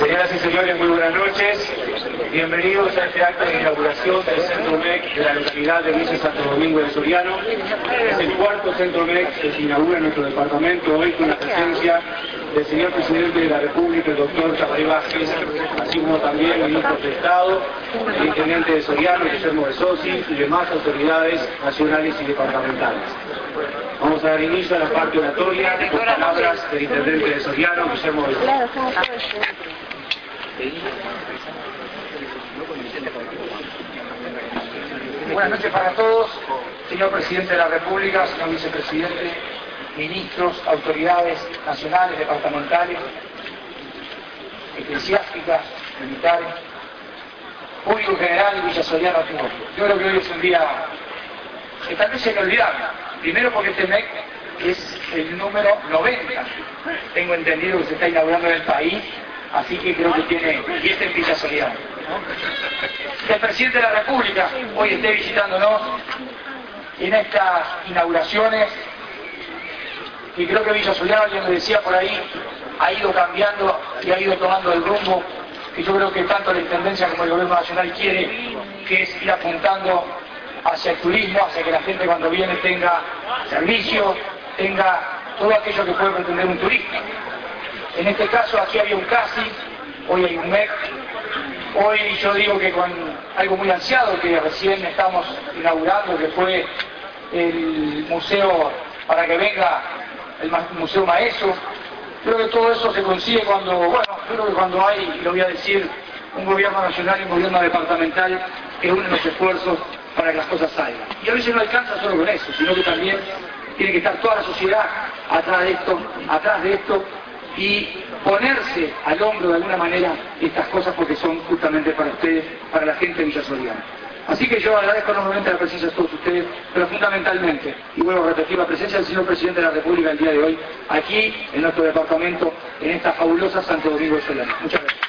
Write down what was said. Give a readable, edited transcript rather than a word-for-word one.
Señoras y señores, muy buenas noches. Bienvenidos a este acto de inauguración del Centro MEC de la localidad de Villa Santo Domingo de Soriano. Es el cuarto Centro MEC que se inaugura en nuestro departamento hoy con la presencia del señor Presidente de la República, el doctor Tabaré Vázquez, así como también ministros de Estado, el Intendente de Soriano, Guillermo de Sosi, y demás autoridades nacionales y departamentales. Vamos a dar inicio a la parte oratoria con palabras del Intendente de Soriano, Guillermo de Sosi. Buenas noches para todos, señor Presidente de la República, señor Vicepresidente, ministros, autoridades nacionales, departamentales, eclesiásticas, militares, público general y Villa Soriano. Yo creo que hoy es un día que tal vez se me olvidaron. Primero porque este MEC es el número 90. Tengo entendido que se está inaugurando en el país, así que creo que tiene, y este es Villa Soriano, ¿no? Que el Presidente de la República hoy esté visitándonos en estas inauguraciones, y creo que Villa Soriano, alguien me decía por ahí, ha ido cambiando y ha ido tomando el rumbo que yo creo que tanto la Intendencia como el Gobierno Nacional quiere, que es ir apuntando hacia el turismo, hacia que la gente cuando viene tenga servicio, tenga todo aquello que puede pretender un turista. En este caso aquí había un CASI, hoy hay un MEC, hoy yo digo que con algo muy ansiado que recién estamos inaugurando, que fue el museo, para que venga el Museo Maeso. Creo que todo eso se consigue cuando, bueno, creo que cuando hay, y lo voy a decir, un gobierno nacional y un gobierno departamental que unen los esfuerzos para que las cosas salgan. Y a veces no alcanza solo con eso, sino que también tiene que estar toda la sociedad atrás de esto, y ponerse al hombro de alguna manera estas cosas, porque son justamente para ustedes, para la gente de Villa Soriano. Así que yo agradezco enormemente la presencia de todos ustedes, pero fundamentalmente, y vuelvo a repetir, la presencia del señor Presidente de la República el día de hoy, aquí en nuestro departamento, en esta fabulosa Santo Domingo de Soriano. Muchas gracias.